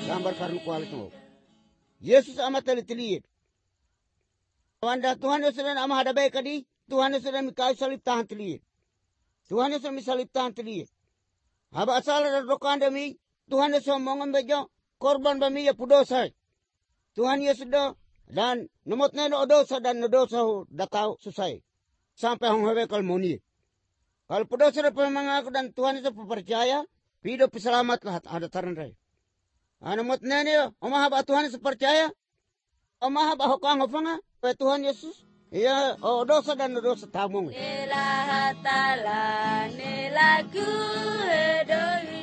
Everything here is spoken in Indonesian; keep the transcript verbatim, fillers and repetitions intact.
gambar karnu kualito. Yesus amat teli-teli. Wanda Tuhan Yesus dan ama hada baik kadi, Tuhan Yesus dan mikai salib tahan teli. Tuhan Yesus mi salib tahan teli. Haba asal dari dokan demi Tuhan Yesus mongon bejo korban bami ya pudosa. Tuhan Yesus do dan nomot neno dosa dan dosa datau susai. Sampai hong hebe kalmoni. Kalau pudosa da mengaku dan Tuhan Yesus percaya, hidup selamat lah ada taran rai. Ano mot nene omah ba Tuhan Yesus percaya? Omah ba hokang hofanga pe Tuhan Yesus? Iya, oh dosa dan dosa tamung. Nela hatala nela ku edoi.